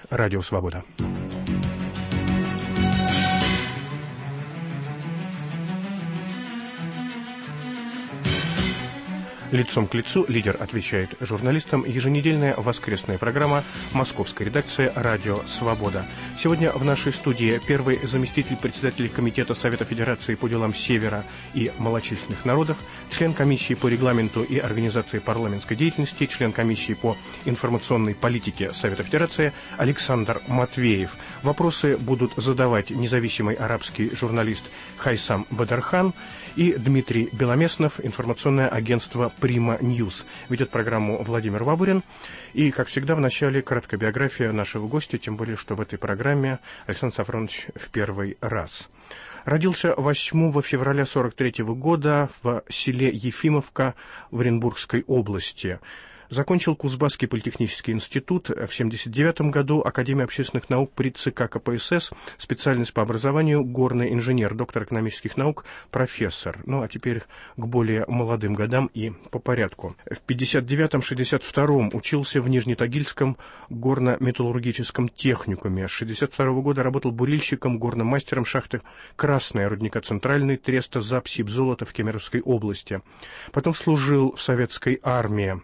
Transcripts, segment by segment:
Радио Свобода. Лицом к лицу лидер отвечает журналистам. Еженедельная воскресная программа московской редакции «Радио Свобода». Сегодня в нашей студии первый заместитель председателя Комитета Совета Федерации по делам Севера и малочисленных народов, член комиссии по регламенту и организации парламентской деятельности, член комиссии по информационной политике Совета Федерации Александр Матвеев. Вопросы будут задавать независимый арабский журналист Хайсам Бадархан и Дмитрий Беломеснов, информационное агентство «Прима Ньюс». Ведет программу Владимир Вабурин. И, как всегда, в начале краткая биография нашего гостя, тем более, что в этой программе Александр Сафронович в первый раз. Родился 8 февраля 1943 года в селе Ефимовка в Оренбургской области. Закончил Кузбасский политехнический институт в 1979 году, Академия общественных наук при ЦК КПСС, специальность по образованию горный инженер, доктор экономических наук, профессор. Ну, а теперь к более молодым годам и по порядку. В 1959-1962 учился в Нижнетагильском горно-металлургическом техникуме. С 1962 года работал бурильщиком, горным мастером шахты «Красная» рудника «Центральный», треста «Запсибзолото» в Кемеровской области. Потом служил в советской армии.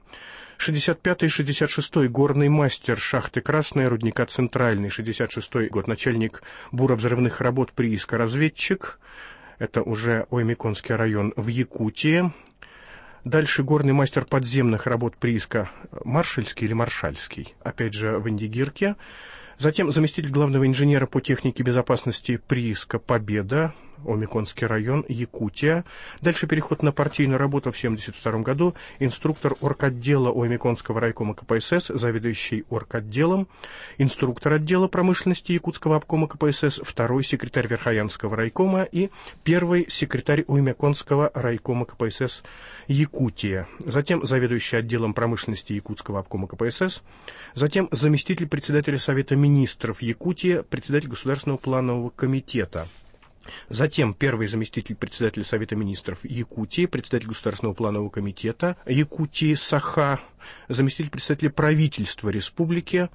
65-66 горный мастер шахты «Красная», рудника «Центральный», 66 год, начальник буровзрывных работ прииска «Разведчик», это уже Оймяконский район в Якутии. Дальше горный мастер подземных работ прииска Маршальский или Маршальский, опять же в Индигирке. Затем заместитель главного инженера по технике безопасности прииска «Победа», Оймяконский район, Якутия. Дальше переход на партийную работу в 1972 году. Инструктор орготдела Оймяконского райкома КПСС, заведующий орготделом, инструктор отдела промышленности Якутского обкома КПСС, второй секретарь Верхоянского райкома и первый секретарь Оймяконского райкома КПСС Якутия. Затем заведующий отделом промышленности Якутского обкома КПСС. Затем заместитель председателя Совета министров Якутии, председатель Государственного планового комитета. Затем первый заместитель председателя Совета министров Якутии, председатель Государственного планового комитета Якутии Саха, заместитель председателя правительства республики,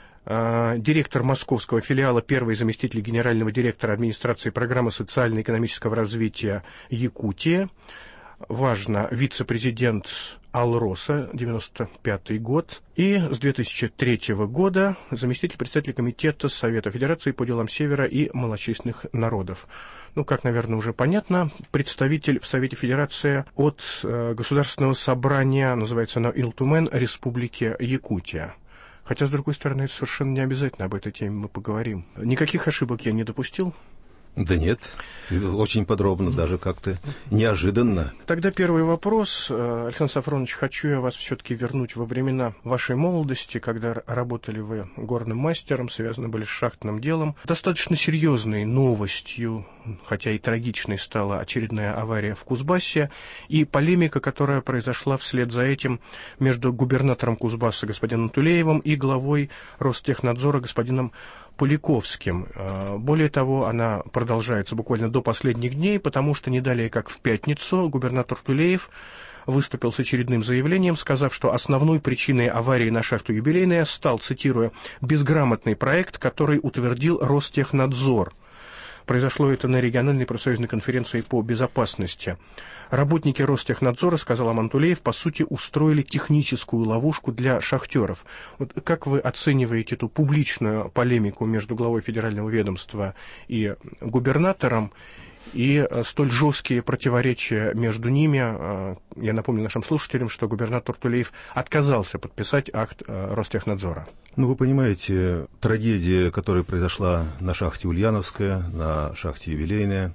директор московского филиала, первый заместитель генерального директора администрации программы социально-экономического развития Якутии. Важно, вице-президент Алроса, 95-й год. И с 2003 года заместитель председателя Комитета Совета Федерации по делам Севера и малочисленных народов. Ну, как, наверное, уже понятно, представитель в Совете Федерации от Государственного собрания, называется оно Илтумен, Республики Якутия. Хотя, с другой стороны, это совершенно не обязательно, об этой теме мы поговорим. Никаких ошибок я не допустил? Да нет, очень подробно, даже как-то неожиданно. Тогда первый вопрос. Александр Сафронович, хочу я вас все-таки вернуть во времена вашей молодости, когда работали вы горным мастером, связаны были с шахтным делом. Достаточно серьезной новостью, хотя и трагичной, стала очередная авария в Кузбассе и полемика, которая произошла вслед за этим между губернатором Кузбасса господином Тулеевым и главой Ростехнадзора господином Поляковским. Более того, она продолжается буквально до последних дней, потому что не далее, как в пятницу, губернатор Тулеев выступил с очередным заявлением, сказав, что основной причиной аварии на шахту «Юбилейная» стал, цитирую, «безграмотный проект, который утвердил Ростехнадзор». Произошло это на региональной профсоюзной конференции по безопасности. Работники Ростехнадзора, сказал Амантулеев, по сути устроили техническую ловушку для шахтеров. Вот как вы оцениваете эту публичную полемику между главой федерального ведомства и губернатором и столь жесткие противоречия между ними? Я напомню нашим слушателям, что губернатор Тулеев отказался подписать акт Ростехнадзора. Ну, вы понимаете, трагедия, которая произошла на шахте Ульяновская, на шахте Юбилейная,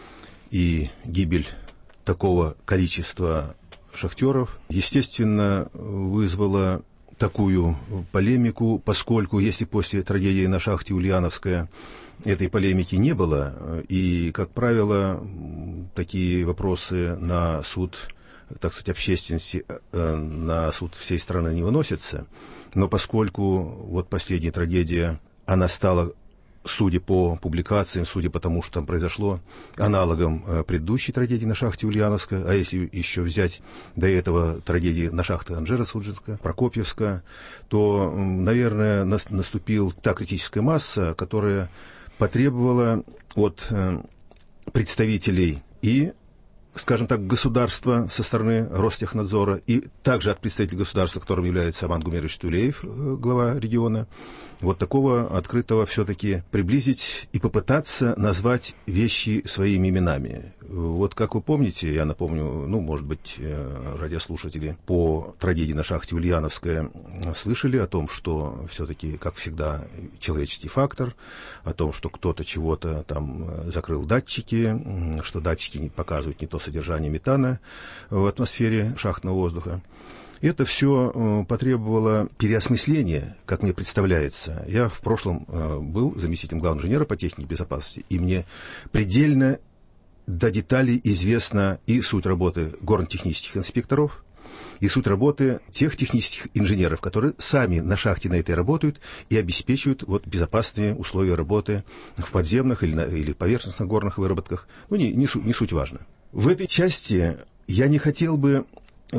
и гибель такого количества шахтеров, естественно, вызвала такую полемику, поскольку если после трагедии на шахте Ульяновская этой полемики не было, и, как правило, такие вопросы на суд, так сказать, общественности, на суд всей страны не выносятся, но поскольку вот последняя трагедия, она стала судя по публикациям, судя по тому, что там произошло, аналогом предыдущей трагедии на шахте Ульяновска, а если еще взять до этого трагедии на шахте Анжеро-Судженска, Прокопьевска, то, наверное, наступила та критическая масса, которая потребовала от представителей и, скажем так, государства со стороны Ростехнадзора и также от представителей государства, которым является Аман Гумерович Тулеев, глава региона, вот такого открытого все-таки приблизить и попытаться назвать вещи своими именами. Вот как вы помните, я напомню, может быть, радиослушатели по трагедии на шахте Ульяновская слышали о том, что все-таки, как всегда, человеческий фактор, о том, что кто-то чего-то там закрыл датчики, что датчики показывают не то содержание метана в атмосфере шахтного воздуха. Это все потребовало переосмысления, как мне представляется. Я в прошлом был заместителем главного инженера по технике безопасности, и мне предельно до деталей известна и суть работы горно-технических инспекторов, и суть работы тех технических инженеров, которые сами на шахте на этой работают и обеспечивают безопасные условия работы в подземных или поверхностных горных выработках. Не суть важно. В этой части я не хотел бы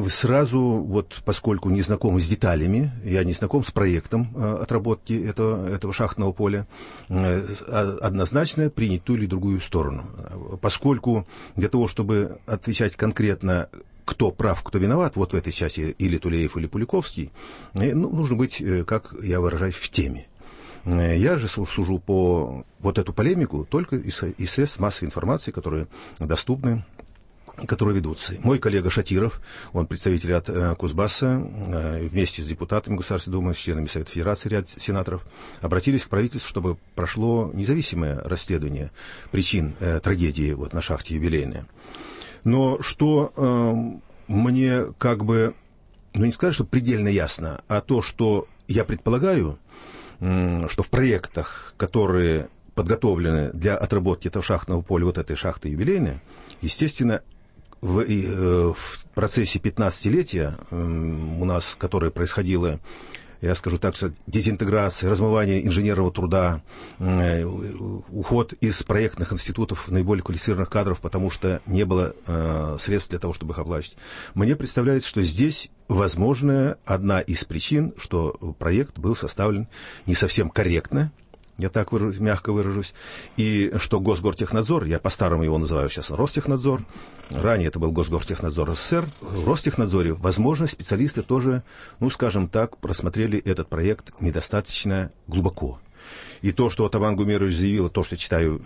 сразу, поскольку не знаком с деталями, я не знаком с проектом отработки этого шахтного поля, однозначно принять ту или другую сторону. Поскольку для того, чтобы отвечать конкретно, кто прав, кто виноват, в этой части или Тулеев, или Пуликовский, нужно быть, как я выражаюсь, в теме. Я же сужу по эту полемику только из средств массовой информации, которые доступны, которые ведутся. Мой коллега Шатиров, он представитель от Кузбасса, вместе с депутатами Государственной Думы, с членами Совета Федерации, ряд сенаторов, обратились к правительству, чтобы прошло независимое расследование причин трагедии на шахте Юбилейная. Но что мне не сказать, что предельно ясно, а то, что я предполагаю, что в проектах, которые подготовлены для отработки этого шахтного поля, этой шахты Юбилейная, естественно, в процессе 15-летия у нас, которое происходило, я скажу так, что дезинтеграция, размывание инженерного труда, уход из проектных институтов наиболее квалифицированных кадров, потому что не было средств для того, чтобы их оплачивать. Мне представляется, что здесь возможно одна из причин, что проект был составлен не совсем корректно, я так мягко выражусь, и что Госгортехнадзор, я по-старому его называю сейчас Ростехнадзор, ранее это был Госгортехнадзор СССР, в Ростехнадзоре, возможно, специалисты тоже, скажем так, просмотрели этот проект недостаточно глубоко. И то, что Аман Гумерович заявил, то, что читаю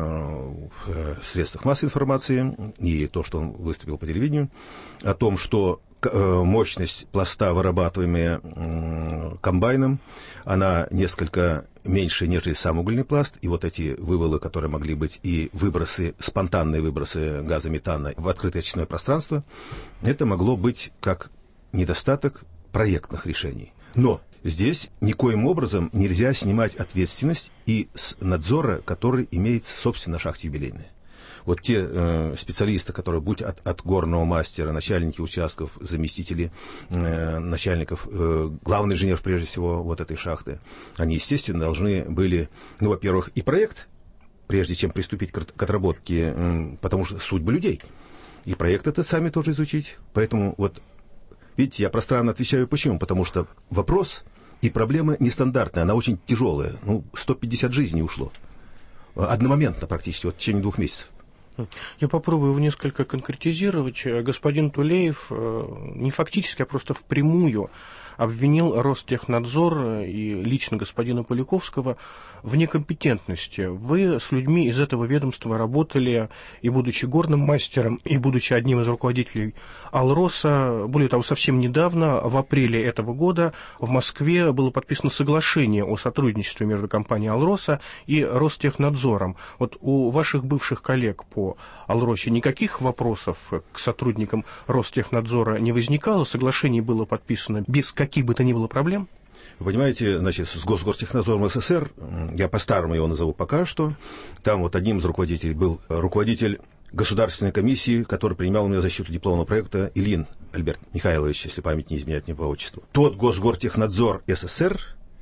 в средствах массовой информации, и то, что он выступил по телевидению, о том, что мощность пласта, вырабатываемая комбайном, она несколько меньше, нежели сам угольный пласт, и эти вывалы, которые могли быть, и спонтанные выбросы газа метана в открытое очистное пространство, это могло быть как недостаток проектных решений. Но здесь никоим образом нельзя снимать ответственность и с надзора, который имеется, собственно, на шахте Юбилейная. Те специалисты, которые, будь от горного мастера, начальники участков, заместители начальников, главный инженер, прежде всего, этой шахты, они, естественно, должны были, во-первых, и проект, прежде чем приступить к отработке, потому что судьбы людей, и проект это сами тоже изучить. Поэтому, видите, я пространно отвечаю, почему? Потому что вопрос и проблема нестандартная, она очень тяжелая. 150 жизней ушло. Одномоментно практически, в течение 2 месяцев. Я попробую его несколько конкретизировать. Господин Тулеев не фактически, а просто впрямую обвинил Ростехнадзор и лично господина Поляковского в некомпетентности. Вы с людьми из этого ведомства работали, и будучи горным мастером, и будучи одним из руководителей Алроса. Более того, совсем недавно, в апреле этого года, в Москве было подписано соглашение о сотрудничестве между компанией Алроса и Ростехнадзором. У ваших бывших коллег по Алросе никаких вопросов к сотрудникам Ростехнадзора не возникало? Соглашение было подписано без каких бы то ни было проблем? Вы понимаете, с Госгортехнадзором СССР, я по-старому его назову пока что, там одним из руководителей был руководитель государственной комиссии, который принимал у меня защиту дипломного проекта, Ильин Альберт Михайлович, если память не изменяет мне по отчеству. Тот Госгортехнадзор СССР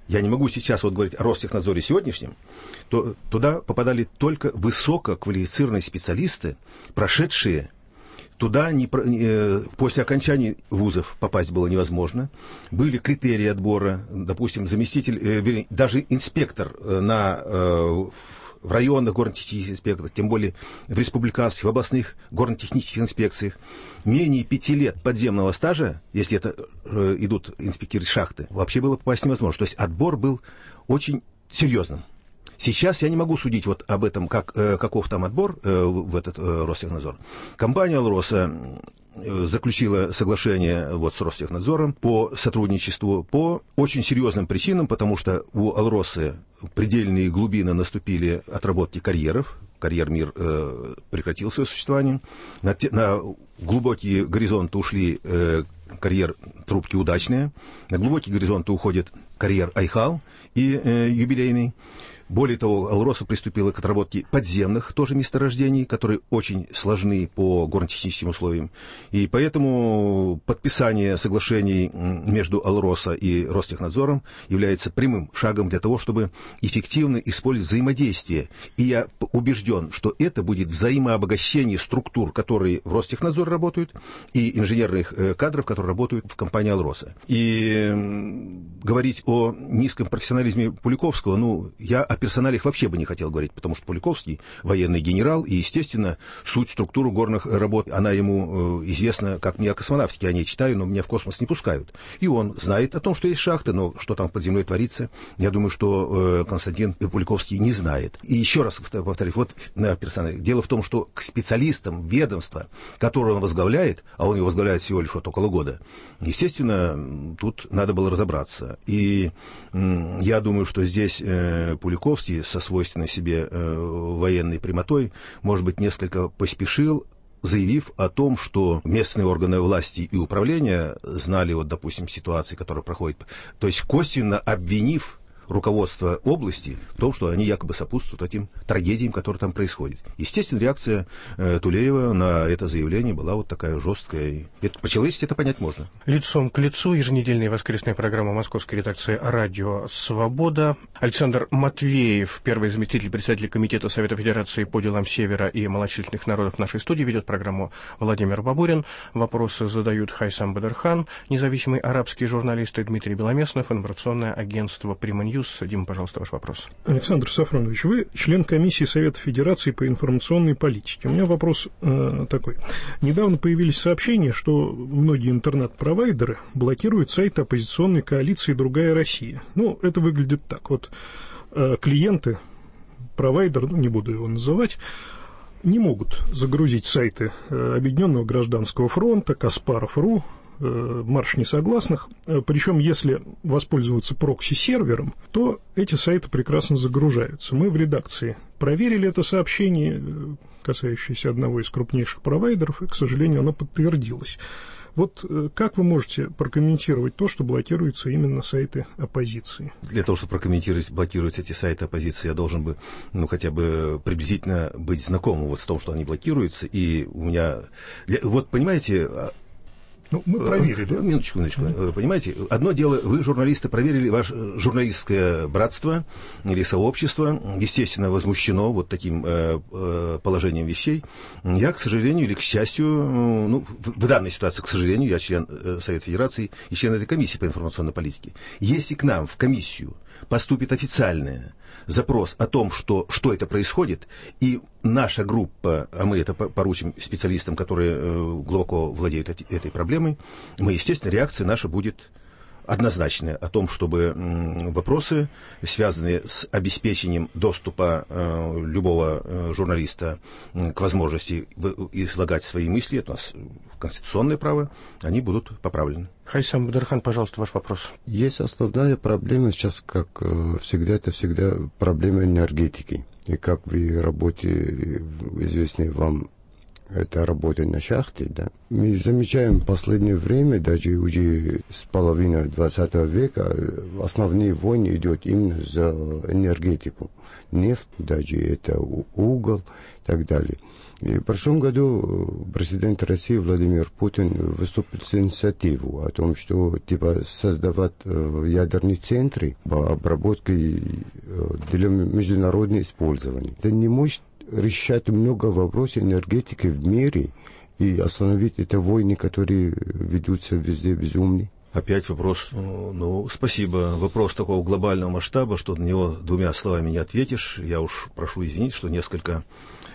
я не могу сейчас вот говорить о Ростехнадзоре сегодняшнем, то туда попадали только высококвалифицированные специалисты, прошедшие туда после окончания вузов попасть было невозможно. Были критерии отбора, допустим, заместитель, даже инспектор в районных горно-технических инспекторах, тем более в республиканских, в областных горно-технических инспекциях, менее 5 лет подземного стажа, если это идут инспектиры шахты, вообще было попасть невозможно. То есть отбор был очень серьезным. Сейчас я не могу судить вот об этом, каков там отбор в этот Ростехнадзор. Компания «Алроса» заключила соглашение вот с Ростехнадзором по сотрудничеству по очень серьезным причинам, потому что у «Алросы» предельные глубины наступили отработки карьеров. Карьер-мир прекратил свое существование. На глубокие горизонты ушли карьер-трубки удачные. На глубокие горизонты уходит карьер «Айхал» и юбилейный. Более того, «Алроса» приступила к отработке подземных тоже месторождений, которые очень сложны по горно-техническим условиям. И поэтому подписание соглашений между «Алроса» и Ростехнадзором является прямым шагом для того, чтобы эффективно использовать взаимодействие. И я убежден, что это будет взаимообогащение структур, которые в Ростехнадзоре работают, и инженерных кадров, которые работают в компании «Алроса». И говорить о низком профессионализме Пуликовского, я о персоналиях вообще бы не хотел говорить, потому что Пуликовский военный генерал, и, естественно, суть, структуру горных работ, она ему известна, как мне о космонавтике, я не читаю, но меня в космос не пускают. И он знает о том, что есть шахты, но что там под землей творится, я думаю, что Константин Пуликовский не знает. И еще раз повторюсь, вот на персонале. Дело в том, что к специалистам ведомства, которое он возглавляет, а он его возглавляет всего лишь вот около года, естественно, тут надо было разобраться. И я думаю, что здесь Пуликовский со свойственной себе военной прямотой, может быть, несколько поспешил, заявив о том, что местные органы власти и управления знали, вот, допустим, ситуации, которые проходят, то есть косвенно обвинив руководство области в том, что они якобы сопутствуют этим трагедиям, которые там происходят. Естественно, реакция Тулеева на это заявление была вот такая жесткая. По-человечески это понять можно. Лицом к лицу еженедельная воскресная программа московской редакции «Радио Свобода». Александр Матвеев, первый заместитель председателя Комитета Совета Федерации по делам Севера и малочисленных народов в нашей студии, ведет программу Владимир Бабурин. Вопросы задают Хайсам Бадырхан, независимый арабский журналист, и Дмитрий Беломеснов, информационное агентство «Прима Ньюс». Дима, пожалуйста, ваш вопрос. Александр Сафронович, вы член комиссии Совета Федерации по информационной политике. У меня вопрос такой. Недавно появились сообщения, что многие интернет-провайдеры блокируют сайты оппозиционной коалиции «Другая Россия». Это выглядит так. Вот клиенты, провайдер, не буду его называть, не могут загрузить сайты Объединенного гражданского фронта, Каспаров.ру, Марш несогласных. Причем, если воспользоваться прокси-сервером, то эти сайты прекрасно загружаются. Мы в редакции проверили это сообщение, касающееся одного из крупнейших провайдеров, и, к сожалению, оно подтвердилось. Вот как вы можете прокомментировать то, что блокируются именно сайты оппозиции? Для того, чтобы прокомментировать, блокируются эти сайты оппозиции, я должен бы, хотя бы приблизительно быть знакомым вот с том, что они блокируются. И у меня... Вот, понимаете... Мы проверили. Минуточку. Понимаете, одно дело, вы, журналисты, проверили ваше журналистское братство или сообщество, естественно, возмущено вот таким положением вещей. Я, к сожалению, или к счастью, в данной ситуации, к сожалению, я член Совета Федерации и член этой комиссии по информационной политике. Если к нам в комиссию поступит официальный запрос о том, что это происходит, и наша группа, а мы это поручим специалистам, которые глубоко владеют этой проблемой, естественно, реакция наша будет однозначная о том, чтобы вопросы, связанные с обеспечением доступа любого журналиста к возможности излагать свои мысли, это у нас конституционное право, они будут поправлены. Хайсам Бадырхан, пожалуйста, ваш вопрос. Есть основная проблема сейчас, как всегда, это всегда проблема энергетики. И как в работе известной вам это работа на шахте, да. Мы замечаем в последнее время, даже уже с половины 20 века, основные войны идут именно за энергетику. Нефть, даже это уголь и так далее. И в прошлом году президент России Владимир Путин выступил с инициативой о том, что создавать ядерные центры по обработке для международного использования. Это не может решать много вопросов энергетики в мире и остановить это войны, которые ведутся везде безумные. Опять вопрос, спасибо. Вопрос такого глобального масштаба, что на него двумя словами не ответишь. Я уж прошу извинить, что несколько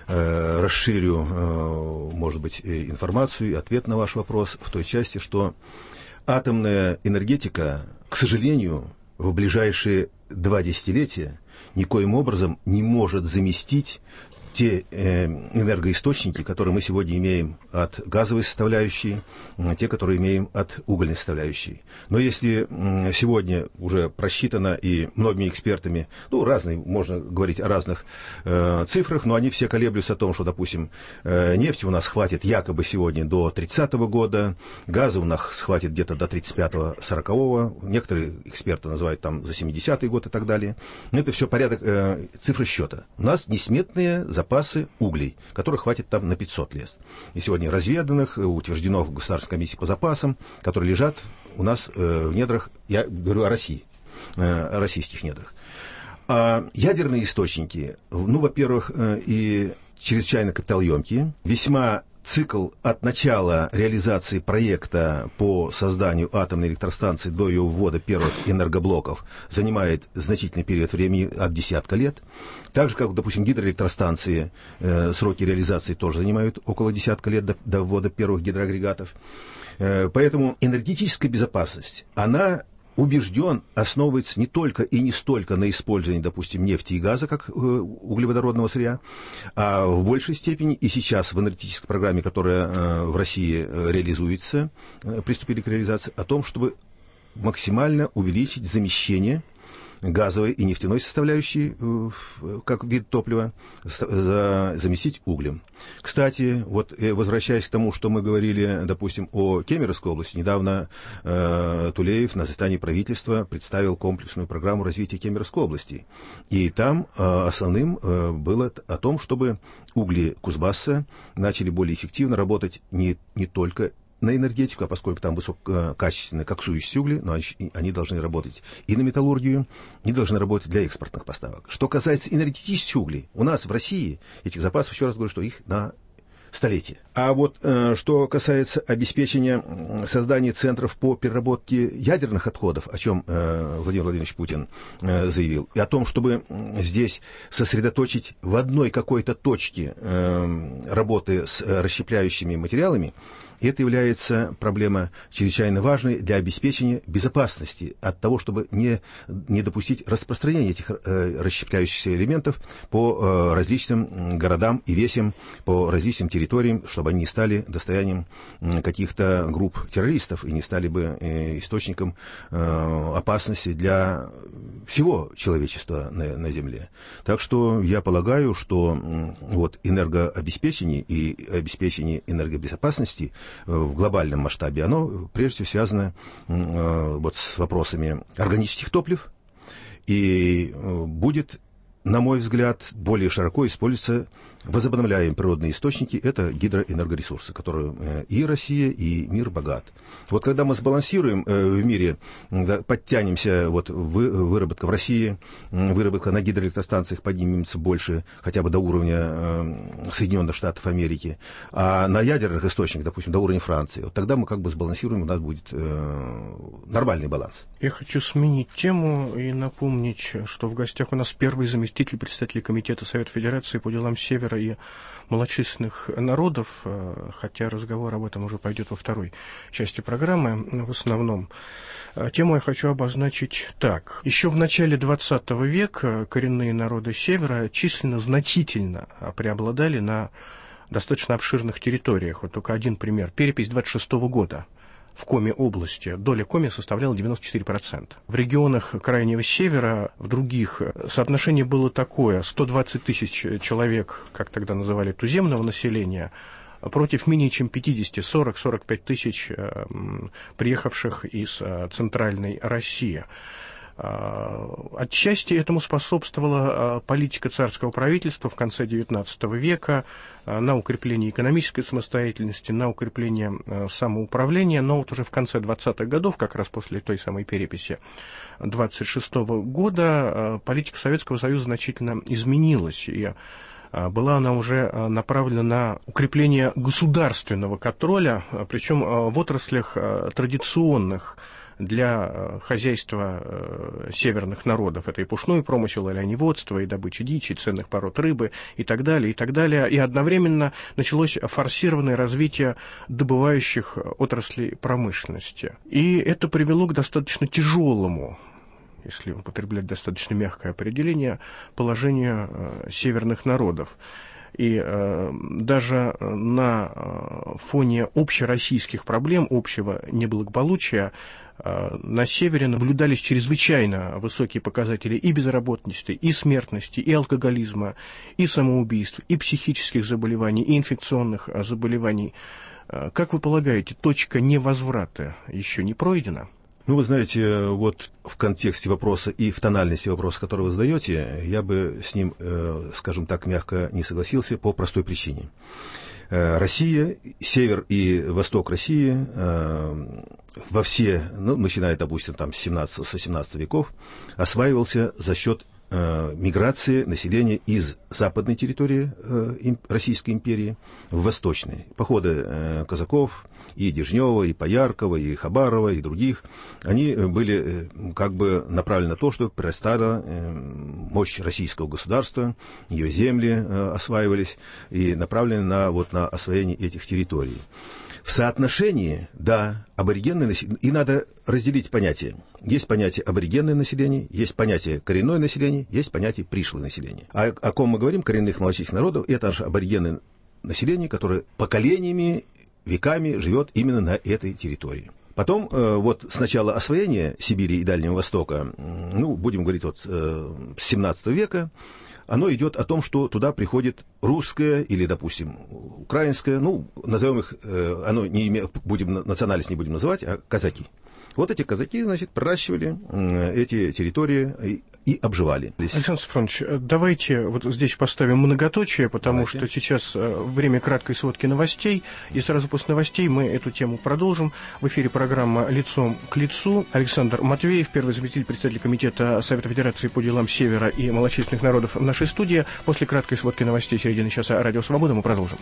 расширю, может быть, информацию и ответ на ваш вопрос в той части, что атомная энергетика, к сожалению, в ближайшие 2 десятилетия никоим образом не может заместить те энергоисточники, которые мы сегодня имеем от газовой составляющей, те, которые имеем от угольной составляющей. Но если сегодня уже просчитано и многими экспертами, разные, можно говорить о разных цифрах, но они все колеблются о том, что, допустим, нефти у нас хватит якобы сегодня до 30-го года, газа у нас хватит где-то до 35-40-го, некоторые эксперты называют там за 70-й год и так далее. Это все порядок цифры счета. У нас несметные запасы углей, которых хватит там на 500 лет. И сегодня разведанных, утверждено в Государственной комиссии по запасам, которые лежат у нас в недрах, я говорю о России, о российских недрах. А ядерные источники, во-первых, и чрезвычайно капиталоемкие, весьма цикл от начала реализации проекта по созданию атомной электростанции до ее ввода первых энергоблоков занимает значительный период времени от десятка лет. Так же, как, допустим, гидроэлектростанции, сроки реализации тоже занимают около десятка лет до ввода первых гидроагрегатов. Поэтому энергетическая безопасность, она, убежден, основывается не только и не столько на использовании, допустим, нефти и газа как углеводородного сырья, а в большей степени и сейчас в энергетической программе, которая в России реализуется, приступили к реализации, о том, чтобы максимально увеличить замещение газовой и нефтяной составляющей как вид топлива, заместить углем. Кстати, возвращаясь к тому, что мы говорили, допустим, о Кемеровской области, недавно Тулеев на заседании правительства представил комплексную программу развития Кемеровской области. И там основным было о том, чтобы угли Кузбасса начали более эффективно работать не только на энергетику, а поскольку там высококачественные коксующиеся угли, но они должны работать и на металлургию, и должны работать для экспортных поставок. Что касается энергетических углей, у нас в России этих запасов, еще раз говорю, что их на столетие. А что касается обеспечения создания центров по переработке ядерных отходов, о чем Владимир Владимирович Путин заявил, и о том, чтобы здесь сосредоточить в одной какой-то точке работы с расщепляющими материалами, это является проблема чрезвычайно важной для обеспечения безопасности от того, чтобы не допустить распространения этих расщепляющихся элементов по различным городам и весям, по различным территориям, чтобы они не стали достоянием каких-то групп террористов и не стали бы источником опасности для всего человечества на Земле. Так что я полагаю, что энергообеспечение и обеспечение энергобезопасности в глобальном масштабе, оно прежде всего связано с вопросами органических топлив и будет, на мой взгляд, более широко используются возобновляемые природные источники, это гидроэнергоресурсы, которые и Россия, и мир богат. Когда мы сбалансируем в мире, подтянемся, выработка в России, выработка на гидроэлектростанциях поднимется больше, хотя бы до уровня Соединенных Штатов Америки, а на ядерных источниках, допустим, до уровня Франции, тогда мы сбалансируем, у нас будет нормальный баланс. Я хочу сменить тему и напомнить, что в гостях у нас первый заместитель председателя Комитета Совета Федерации по делам Севера и малочисленных народов, хотя разговор об этом уже пойдет во второй части программы в основном. Тему я хочу обозначить так. Еще в начале XX века коренные народы Севера численно значительно преобладали на достаточно обширных территориях. Только один пример. Перепись 26 года. В Коми области доля Коми составляла 94%. В регионах Крайнего Севера, в других, соотношение было такое: 120 тысяч человек, как тогда называли, туземного населения, против менее чем 50, 40-45 тысяч приехавших из Центральной России. Отчасти этому способствовала политика царского правительства в конце XIX века на укрепление экономической самостоятельности, на укрепление самоуправления, но вот уже в конце 20-х годов, как раз после той самой переписи 26-го года, политика Советского Союза значительно изменилась, и была она уже направлена на укрепление государственного контроля, причем в отраслях традиционных для хозяйства северных народов. Это и пушной промысел, и оленеводство, и добыча дичи, ценных пород рыбы, и так далее, и так далее. И одновременно началось форсированное развитие добывающих отраслей промышленности. И это привело к достаточно тяжелому, если употреблять достаточно мягкое определение, положению северных народов. И даже на фоне общероссийских проблем, общего неблагополучия, на севере наблюдались чрезвычайно высокие показатели и безработности, и смертности, и алкоголизма, и самоубийств, и психических заболеваний, и инфекционных заболеваний. Как вы полагаете, точка невозврата еще не пройдена? Ну, вы знаете, вот в контексте вопроса и в тональности вопроса, который вы задаете, я бы с ним, скажем так, мягко не согласился по простой причине. Россия, север и восток России во все, ну, начиная, допустим, там, со 17 веков, осваивался за счет миграции населения из западной территории Российской империи в восточные. Походы казаков, и Дежнева, и Пояркова, и Хабарова, и других, они были как бы направлены на то, чтобы прирастала мощь российского государства, ее земли осваивались, и направлены на освоение этих территорий. В соотношении, да, аборигенное население, и надо разделить понятия. Есть понятие аборигенное население, есть понятие коренное население, есть понятие пришлое население. А о ком мы говорим, коренных малочисленных народов, это наше аборигенное население, которое поколениями, веками живет именно на этой территории. Потом, вот с начала освоения Сибири и Дальнего Востока, ну, будем говорить, вот с 17 века, оно идет о том, что туда приходит русское или, допустим, украинское, ну, назовем их, национальность не будем называть, а казаки. Вот эти казаки, значит, проращивали эти территории и обживали. Александр Сафронович, давайте вот здесь поставим многоточие, потому что сейчас время краткой сводки новостей, и сразу после новостей мы эту тему продолжим. В эфире программа «Лицом к лицу». Александр Матвеев, первый заместитель председателя комитета Совета Федерации по делам Севера и малочисленных народов в нашей студии. После краткой сводки новостей середины часа «Радио Свобода» мы продолжим.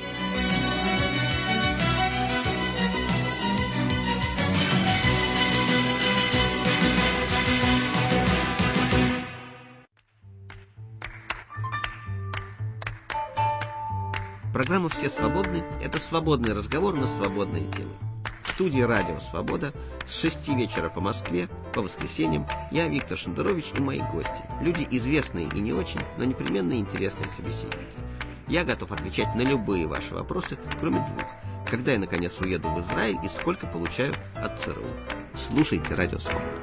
Программа «Все свободны» — это свободный разговор на свободные темы. В студии «Радио Свобода» с 6 вечера по Москве, по воскресеньям, я, Виктор Шендерович, и мои гости. Люди известные и не очень, но непременно интересные собеседники. Я готов отвечать на любые ваши вопросы, кроме двух. Когда я, наконец, уеду в Израиль и сколько получаю от ЦРУ. Слушайте «Радио Свобода».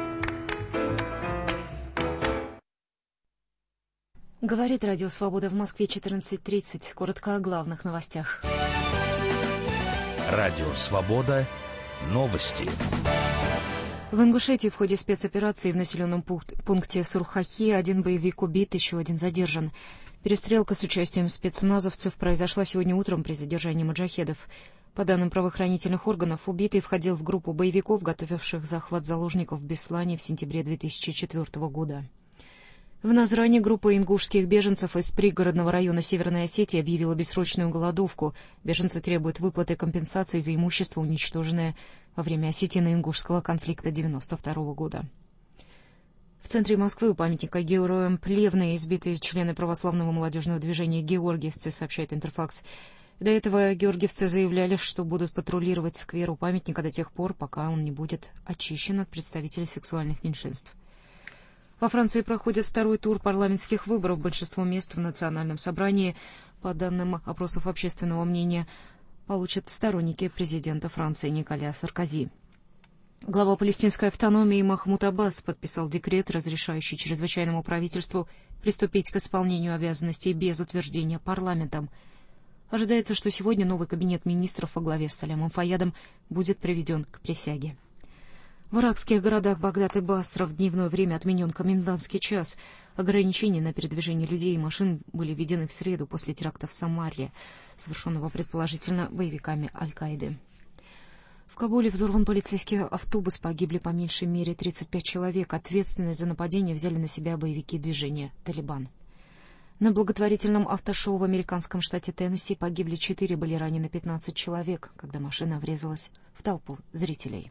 Говорит Радио Свобода в Москве 14:30. Коротко о главных новостях. Радио Свобода. Новости. В Ингушетии в ходе спецоперации в населенном пункте Сурхахи один боевик убит, еще один задержан. Перестрелка с участием спецназовцев произошла сегодня утром при задержании маджахедов. По данным правоохранительных органов, убитый входил в группу боевиков, готовивших захват заложников в Беслане в сентябре 2004 года. В Назране группа ингушских беженцев из пригородного района Северной Осетии объявила бессрочную голодовку. Беженцы требуют выплаты компенсации за имущество, уничтоженное во время осетино-ингушского конфликта 1992 года. В центре Москвы у памятника героям Плевны избиты члены православного молодежного движения «Георгиевцы», сообщает Интерфакс. До этого георгиевцы заявляли, что будут патрулировать сквер у памятника до тех пор, пока он не будет очищен от представителей сексуальных меньшинств. Во Франции проходит второй тур парламентских выборов. Большинство мест в национальном собрании, по данным опросов общественного мнения, получат сторонники президента Франции Николя Саркози. Глава палестинской автономии Махмуд Аббас подписал декрет, разрешающий чрезвычайному правительству приступить к исполнению обязанностей без утверждения парламентом. Ожидается, что сегодня новый кабинет министров во главе с Салямом Фаядом будет приведен к присяге. В иракских городах Багдад и Басра в дневное время отменен комендантский час. Ограничения на передвижение людей и машин были введены в среду после теракта в Самаре, совершенного предположительно боевиками Аль-Каиды. В Кабуле взорван полицейский автобус, погибли по меньшей мере 35 человек. Ответственность за нападение взяли на себя боевики движения «Талибан». На благотворительном автошоу в американском штате Теннесси погибли 4, были ранены 15 человек, когда машина врезалась в толпу зрителей.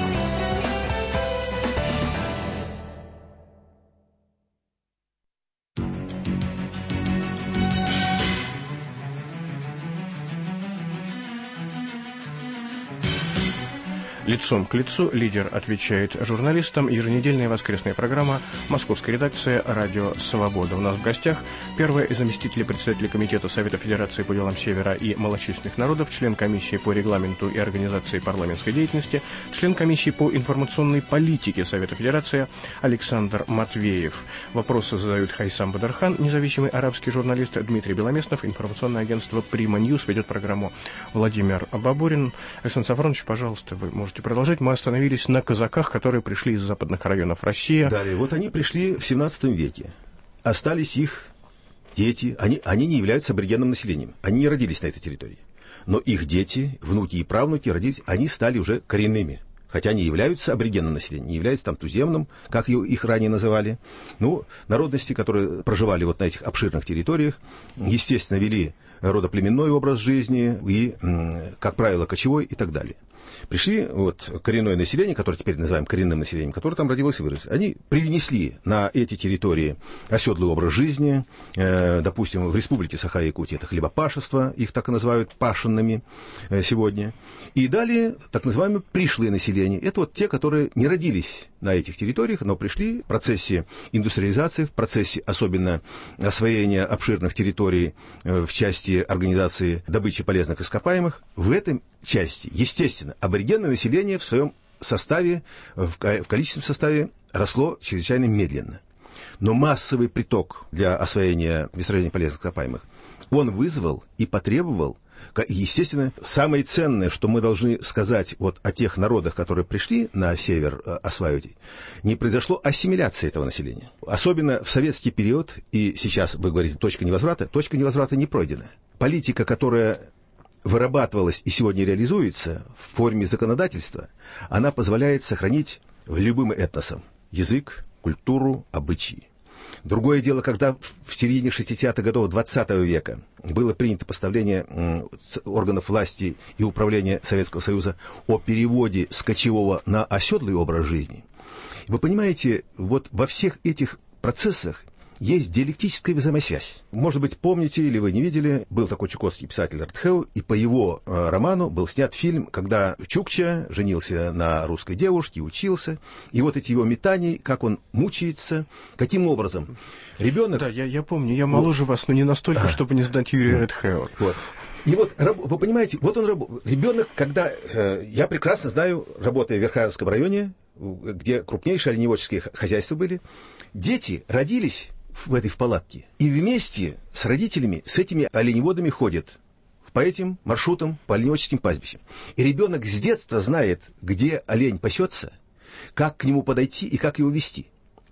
Лицом к лицу лидер отвечает журналистам. Еженедельная воскресная программа «Московская редакция. Радио Свобода». У нас в гостях первая из заместителей председателя Комитета Совета Федерации по делам Севера и малочисленных народов, член комиссии по регламенту и организации парламентской деятельности, член комиссии по информационной политике Совета Федерации Александр Матвеев. Вопросы задают Хайсам Бадархан, независимый арабский журналист, Дмитрий Беломеснов, информационное агентство «Прима Ньюс», ведет программу Владимир Бабурин. Александр Сафронович, пожалуйста, вы можете продолжать. Мы остановились на казаках, которые пришли из западных районов России. Далее, вот они пришли в 17 веке. Остались их дети. Они не являются аборигенным населением. Они не родились на этой территории. Но их дети, внуки и правнуки родились, они стали уже коренными. Хотя они являются аборигенным населением, не являются там туземным, как их ранее называли. Ну, народности, которые проживали вот на этих обширных территориях, естественно, вели родоплеменной образ жизни и, как правило, кочевой и так далее. Пришли вот коренное население, которое теперь называем коренным населением, которое там родилось и выросло. Они привнесли на эти территории оседлый образ жизни. Допустим, в республике Саха-Якутия это хлебопашество, их так и называют пашенными сегодня. И далее так называемые пришлые населения. Это вот те, которые не родились на этих территориях, но пришли в процессе индустриализации, в процессе особенно освоения обширных территорий в части организации добычи полезных ископаемых. В этом части, естественно, аборигенное население в своем составе, в количественном составе росло чрезвычайно медленно. Но массовый приток для освоения месторождений полезных ископаемых, он вызвал и потребовал, естественно, самое ценное, что мы должны сказать вот о тех народах, которые пришли на север осваивать, не произошло ассимиляции этого населения. Особенно в советский период, и сейчас вы говорите точка невозврата не пройдена. Политика, которая вырабатывалась и сегодня реализуется в форме законодательства, она позволяет сохранить любым этносам язык, культуру, обычаи. Другое дело, когда в середине 60-х годов 20 века было принято постановление органов власти и управления Советского Союза о переводе с кочевого на оседлый образ жизни. Вы понимаете, вот во всех этих процессах есть диалектическая взаимосвязь. Может быть, помните или вы не видели, был такой чукотский писатель Артхеу, и по его роману был снят фильм, когда Чукча женился на русской девушке, учился, и вот эти его метания, как он мучается, каким образом. Ребенок... Да, я помню, я моложе вас, но не настолько, чтобы не знать Юрия Артхеу. Вот. И вот, вы понимаете, вот он ребенок, когда, я прекрасно знаю, работая в Верхоянском районе, где крупнейшие оленеводческие хозяйства были, дети родились в палатке. И вместе с родителями, с этими оленеводами ходят по этим маршрутам, по оленеводческим пастбищам. И ребенок с детства знает, где олень пасется, как к нему подойти и как его вести.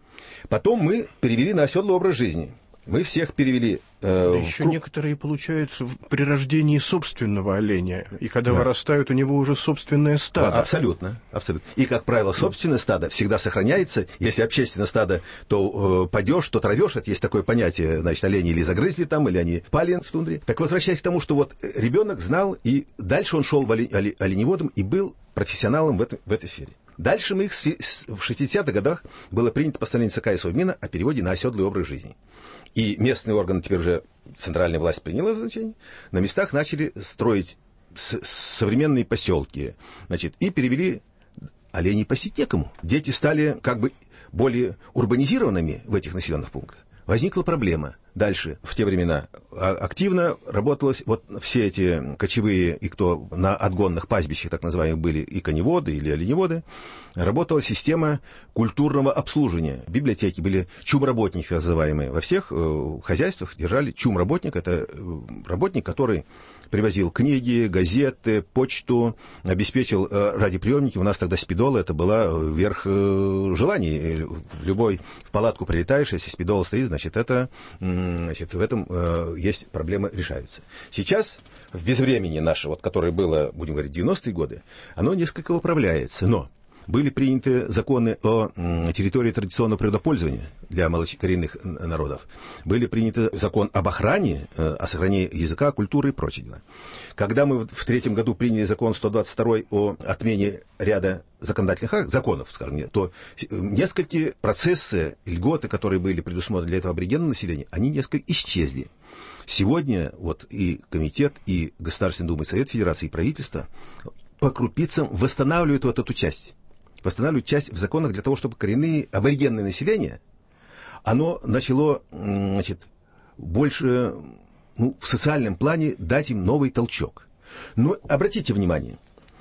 Потом мы перевели на оседлый образ жизни. Мы всех перевели... Еще некоторые получаются при рождении собственного оленя. И когда вырастают, у него уже собственное стадо. Абсолютно, абсолютно. И, как правило, собственное стадо всегда сохраняется. Если общественное стадо, то падешь, то травешь. Это есть такое понятие, значит, олени или загрызли там, или они пали в тундре. Так возвращаясь к тому, что вот ребенок знал, и дальше он шел оленеводом и был профессионалом в этой сфере. Дальше в 60-х годах было принято постановление ЦК и Совмина о переводе на оседлый образ жизни. И местные органы, теперь уже центральная власть приняла значение, на местах начали строить современные поселки, значит, и перевели оленей пасить некому. Дети стали как бы более урбанизированными в этих населенных пунктах. Возникла проблема – Дальше, в те времена, активно работалось, вот все эти кочевые, и кто на отгонных пастбищах, так называемых, были и коневоды, или оленеводы, работала система культурного обслуживания. Библиотеки были чумработники, называемые. Во всех хозяйствах держали чумработник. Это работник, который привозил книги, газеты, почту, обеспечил радиоприемники. У нас тогда спидола, это была верх желаний. В палатку прилетаешь, если спидола стоит, значит, в этом есть проблемы, решаются. Сейчас, в безвремени наше, вот, которое было, будем говорить, 90-е годы, оно несколько управляется, но были приняты законы о территории традиционного природопользования для малокоренных народов. Были приняты закон об охране, о сохранении языка, культуры и прочие дела. Когда мы в 2003 году приняли закон 122 о отмене ряда законодательных законов, скажем, то несколько процессы, льготы, которые были предусмотрены для этого аборигенного населения, они несколько исчезли. Сегодня вот и комитет, и Государственная Дума, и Совет Федерации, и правительство по крупицам восстанавливают вот эту часть. Восстанавливают часть в законах для того, чтобы коренные аборигенное население, оно начало, больше в социальном плане дать им новый толчок. Но обратите внимание,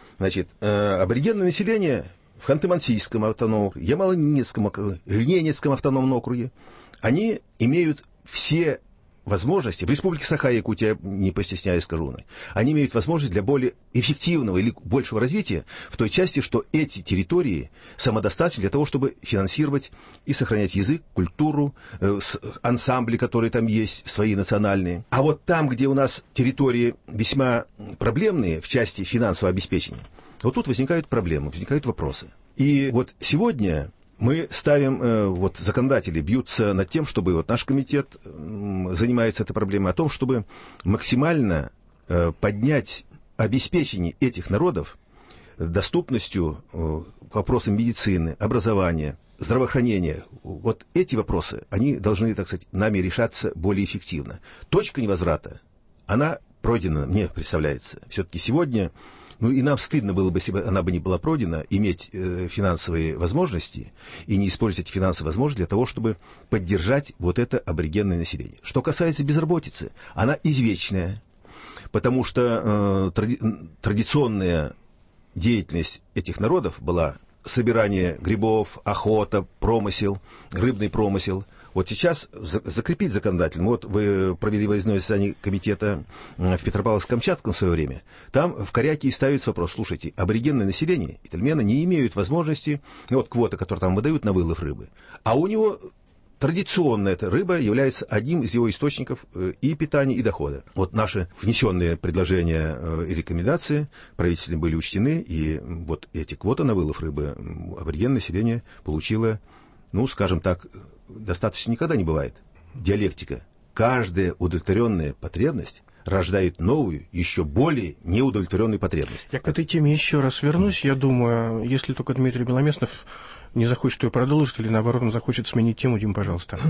аборигенное население в Ханты-Мансийском автономном округе, Ямало-Ненецком автономном округе, они имеют все возможности, в Республике Саха-Якутия, не постесняясь, скажу, они имеют возможность для более эффективного или большего развития в той части, что эти территории самодостаточны для того, чтобы финансировать и сохранять язык, культуру, ансамбли, которые там есть, свои национальные. А вот там, где у нас территории весьма проблемные в части финансового обеспечения, вот тут возникают проблемы, возникают вопросы. И вот сегодня мы ставим, законодатели бьются над тем, чтобы наш комитет занимается этой проблемой, о том, чтобы максимально поднять обеспечение этих народов доступностью вопросам медицины, образования, здравоохранения. Вот эти вопросы, они должны, так сказать, нами решаться более эффективно. Точка невозврата, она пройдена, мне представляется. Все-таки сегодня... и нам стыдно было бы, если бы она бы не была пройдена, иметь финансовые возможности и не использовать финансовые возможности для того, чтобы поддержать вот это аборигенное население. Что касается безработицы, она извечная, потому что традиционная деятельность этих народов была собирание грибов, охота, промысел, рыбный промысел. Вот сейчас закрепить законодательно. Вот вы провели выездное заседание комитета в Петропавловск-Камчатском в свое время. Там в Коряке ставится вопрос: слушайте, аборигенное население, итальмены, не имеют возможности, квоты, которые там выдают на вылов рыбы, а у него традиционно эта рыба является одним из его источников и питания, и дохода. Вот наши внесенные предложения и рекомендации правительством были учтены, и вот эти квоты на вылов рыбы аборигенное население получило, скажем так, достаточно никогда не бывает. Диалектика. Каждая удовлетворенная потребность рождает новую, еще более неудовлетворенную потребность. Я к этой теме еще раз вернусь. Я думаю, если только Дмитрий Беломеснов не захочет ее продолжить, или наоборот, он захочет сменить тему, Дим, пожалуйста.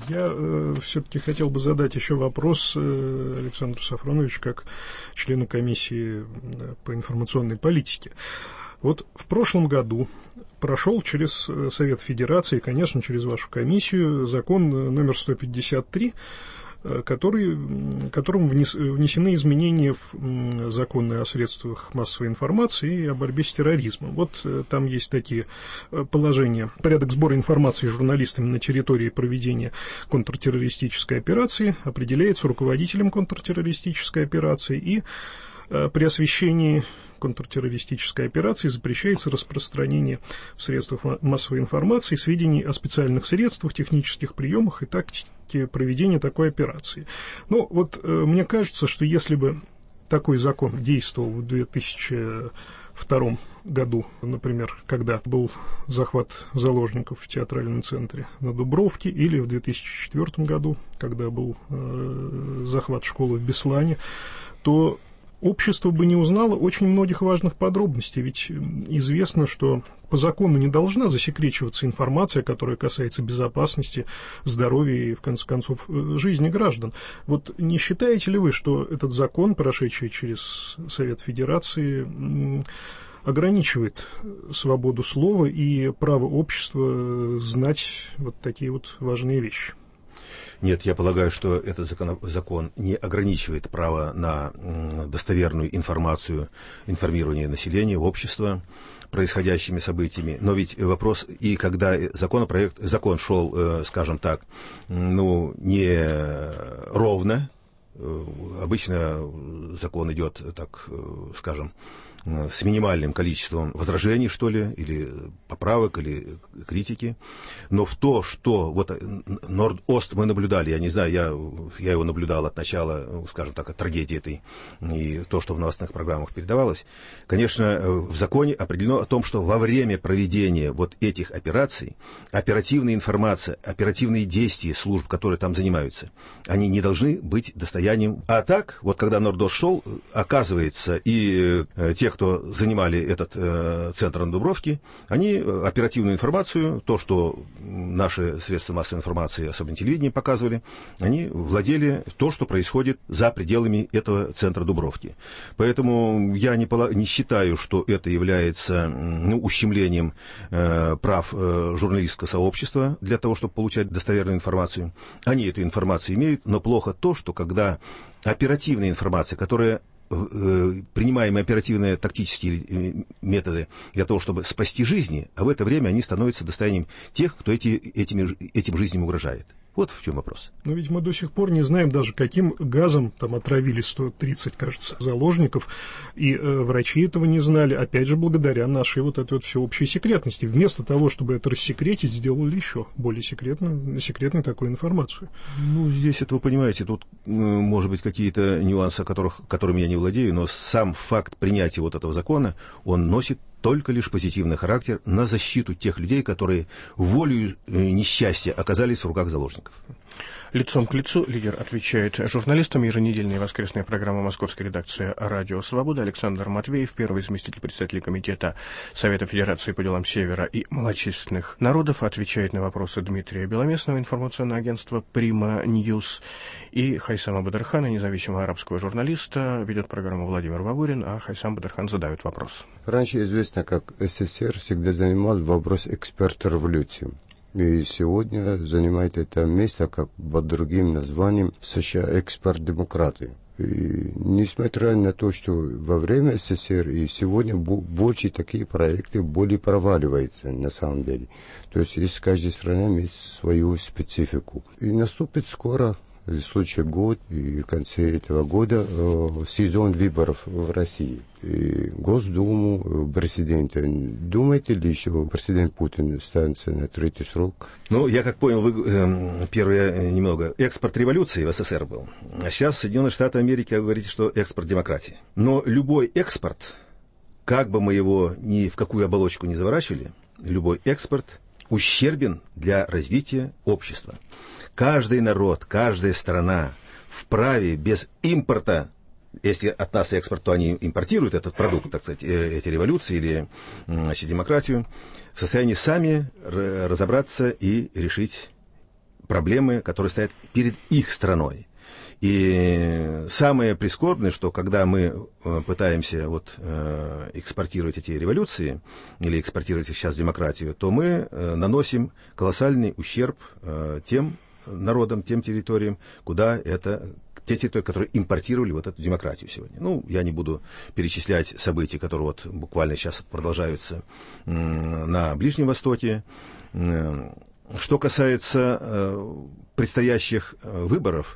Я все-таки хотел бы задать еще вопрос Александру Сафроновичу, как члену комиссии по информационной политике. Вот в прошлом году прошел через Совет Федерации, конечно, через вашу комиссию, закон номер 153, которым внесены изменения в законы о средствах массовой информации и о борьбе с терроризмом. Вот там есть такие положения. Порядок сбора информации журналистами на территории проведения контртеррористической операции определяется руководителем контртеррористической операции, и при освещении контртеррористической операции запрещается распространение в средствах массовой информации сведений о специальных средствах, технических приемах и тактике проведения такой операции. Мне кажется, что если бы такой закон действовал в 2002 году, например, когда был захват заложников в театральном центре на Дубровке, или в 2004 году, когда был захват школы в Беслане, то общество бы не узнало очень многих важных подробностей, ведь известно, что по закону не должна засекречиваться информация, которая касается безопасности, здоровья и, в конце концов, жизни граждан. Вот не считаете ли вы, что этот закон, прошедший через Совет Федерации, ограничивает свободу слова и право общества знать вот такие вот важные вещи? Нет, я полагаю, что этот закон не ограничивает право на достоверную информацию, информирование населения, общества происходящими событиями. Но ведь вопрос, и когда закон шел, скажем так, не ровно, обычно закон идет, так скажем, с минимальным количеством возражений, что ли, или поправок, или критики. Но в то, что вот Норд-Ост мы наблюдали, я не знаю, я его наблюдал от начала, скажем так, от трагедии этой, и то, что в новостных программах передавалось, конечно, в законе определено о том, что во время проведения вот этих операций оперативная информация, оперативные действия служб, которые там занимаются, они не должны быть достоянием. А так, вот когда Норд-Ост шел, оказывается, и те, кто занимали этот центр на Дубровке, они оперативную информацию, то, что наши средства массовой информации, особенно телевидение, показывали, они владели то, что происходит за пределами этого центра Дубровки. Поэтому я не считаю, что это является ущемлением прав журналистского сообщества для того, чтобы получать достоверную информацию. Они эту информацию имеют, но плохо то, что когда оперативная информация, которая принимаемые оперативные тактические методы для того, чтобы спасти жизни, а в это время они становятся достоянием тех, кто этим жизням угрожает. Вот в чем вопрос. Но ведь мы до сих пор не знаем даже, каким газом там отравили 130, кажется, заложников, и врачи этого не знали, опять же, благодаря нашей вот этой вот всеобщей секретности. Вместо того, чтобы это рассекретить, сделали еще более секретную такую информацию. Здесь это вы понимаете, тут, может быть, какие-то нюансы, которыми я не владею, но сам факт принятия вот этого закона, он носит только лишь позитивный характер на защиту тех людей, которые волею несчастья оказались в руках заложников. Лицом к лицу лидер отвечает журналистам. Еженедельная воскресная программа московской редакции «Радио Свобода». Александр Матвеев, первый заместитель председателя комитета Совета Федерации по делам Севера и малочисленных народов, отвечает на вопросы Дмитрия Беломестного, информационное агентство «Прима Ньюс», и Хайсама Бадархана, независимого арабского журналиста, ведет программу Владимир Бабурин, а Хайсам Бадархан задает вопрос. Раньше известно, как СССР всегда занимал вопрос эксперта революции. И сегодня занимает это место как под другим названием США эксперт-демократы. И несмотря на то, что во время СССР и сегодня больше такие проекты более проваливаются на самом деле. То есть каждая страна имеет свою специфику. И наступит скоро, в случае год и в конце этого года, сезон выборов в России. И Госдуму, президента. Думаете ли, что президент Путин останется на третий срок? Я как понял, вы первое немного. Экспорт революции в СССР был. А сейчас Соединенные Штаты Америки, вы говорите, что экспорт демократии. Но любой экспорт, как бы мы его ни в какую оболочку не заворачивали, любой экспорт ущербен для развития общества. Каждый народ, каждая страна вправе без импорта, если от нас экспорт, то они импортируют этот продукт, так сказать, эти революции или демократию, в состоянии сами разобраться и решить проблемы, которые стоят перед их страной. И самое прискорбное, что когда мы пытаемся экспортировать эти революции или экспортировать сейчас демократию, то мы наносим колоссальный ущерб тем народам, тем территориям, те территории, которые импортировали эту демократию сегодня. Я не буду перечислять события, которые буквально сейчас продолжаются на Ближнем Востоке. Что касается предстоящих выборов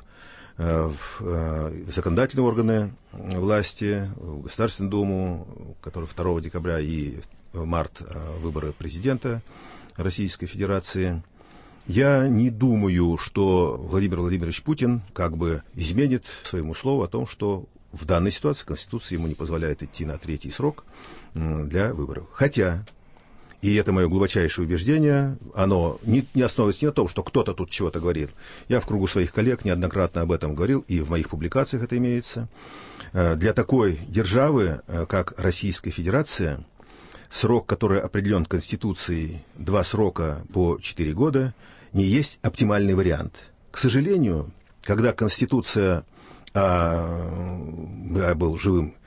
в законодательные органы власти, в Государственную Думу, которые 2 декабря и в март выборы президента Российской Федерации, я не думаю, что Владимир Владимирович Путин изменит своему слову о том, что в данной ситуации Конституция ему не позволяет идти на третий срок для выборов. Хотя, и это мое глубочайшее убеждение, оно не основывается не на том, что кто-то тут чего-то говорит. Я в кругу своих коллег неоднократно об этом говорил, и в моих публикациях это имеется. Для такой державы, как Российская Федерация, срок, который определен Конституцией, 2 срока по 4 года, не есть оптимальный вариант. К сожалению, когда Конституция, я был живым